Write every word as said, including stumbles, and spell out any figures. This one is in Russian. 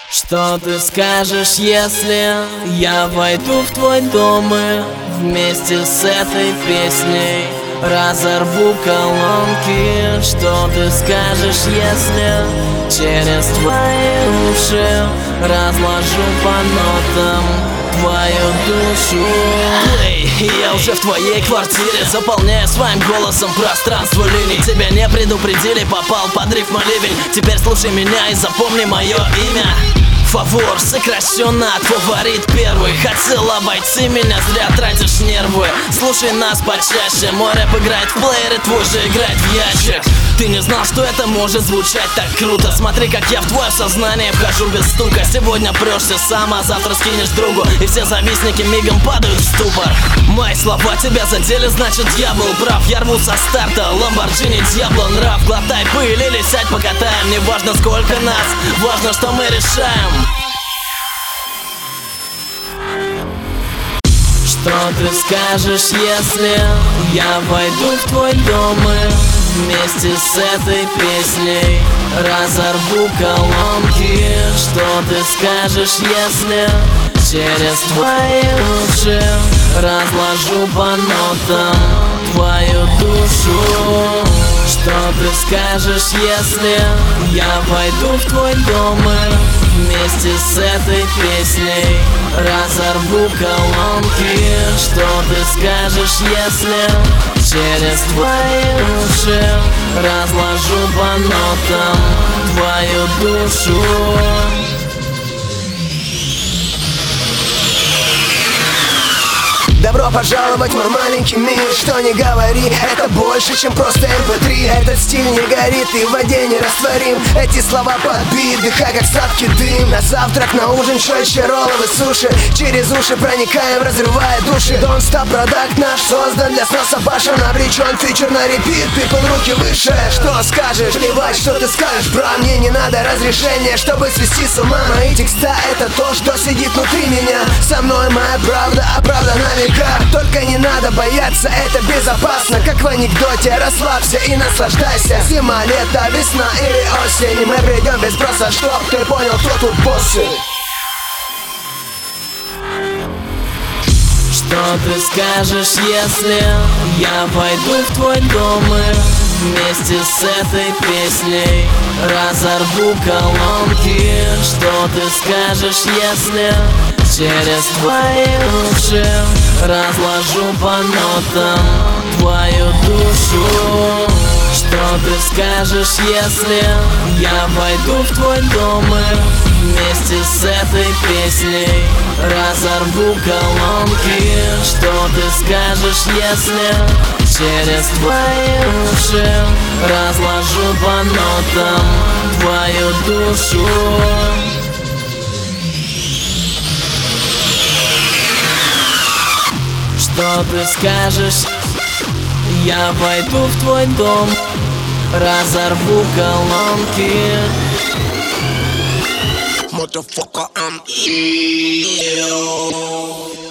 Что ты скажешь, если я войду в твой дом и вместе с этой песней разорву колонки? Что ты скажешь, если через твои уши разложу по нотам твою душу? Эй, я уже в твоей квартире, заполняю своим голосом пространство линий. Тебя не предупредили, попал под рифму ливень. Теперь слушай меня и запомни мое имя. Фавор, сокращенно от фаворит первый. Хотел обойти меня, зря тратишь нервы. Слушай нас почаще, мой рэп играет в плеере, твой же играет в ящик. Ты не знал, что это может звучать так круто. Смотри, как я в твое сознание вхожу без стука. Сегодня прешься сам, а завтра скинешь другу, и все завистники мигом падают в ступор. Мои слова тебя задели, значит я был прав. Я рву со старта, Ламборджини, Дьябло, нрав. Глотай пыль или сядь покатаем. Не важно сколько нас, важно, что мы решаем. Что ты скажешь, если я войду в твой дом и вместе с этой песней разорву колонки? Что ты скажешь, если через твои уши разложу по нотам твою душу? Что ты скажешь, если я войду в твой дом и вместе с этой песней разорву колонки? Что ты скажешь, если через твои уши разложу по нотам твою душу? Добро пожаловать в мой маленький мир. Что не говори, это больше, чем просто эм пэ три. Этот стиль не горит и в воде не растворим. Эти слова подбит, дыхай как сладкий дым. На завтрак, на ужин, чаще ролловы суши. Через уши проникаем, разрывая души. Don't Stop продакт наш создан для сноса башен. Обречен фичер на репит, people руки выше. Что скажешь? Плевать, что ты скажешь, бра. Мне не надо разрешения, чтобы свести с ума. Мои текста это то, что сидит внутри меня. Со мной моя правда, а правда на века. Только не надо бояться, это безопасно. Как в анекдоте, расслабься и наслаждайся. Зима, лето, весна или осень, мы придем без спроса, чтоб ты понял, кто тут боссы. Что ты скажешь, если я войду в твой дом и вместе с этой песней разорву колонки? Что ты скажешь, если через твои уши разложу по нотам твою душу? Что ты скажешь, если я войду в твой дом и вместе с этой песней разорву колонки? Что ты скажешь, если через твои уши разложу по нотам твою душу? Что ты скажешь, я войду в твой дом, разорву колонки? Motherfucker, I'm ill.